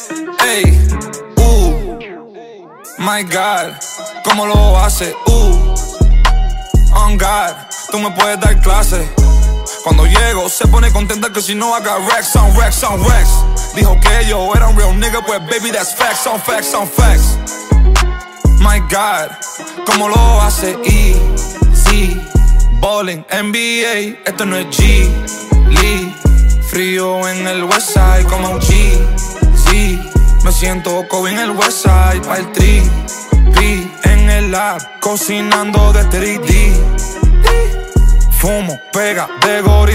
Ey, my God, ¿cómo lo hace? On God, tú me puedes dar clase. Cuando llego se pone contenta que si no I got racks on racks on racks. Dijo que yo era un real nigga, pues baby that's facts on facts on facts. My God, ¿cómo lo hace? Easy, bowling, NBA, esto no es G-League. Frío en el Westside como un G-Z. Me siento Kobe en el Westside, pa' el 3-P. En el lab, cocinando de 3D. Fumo, pega, de gorila.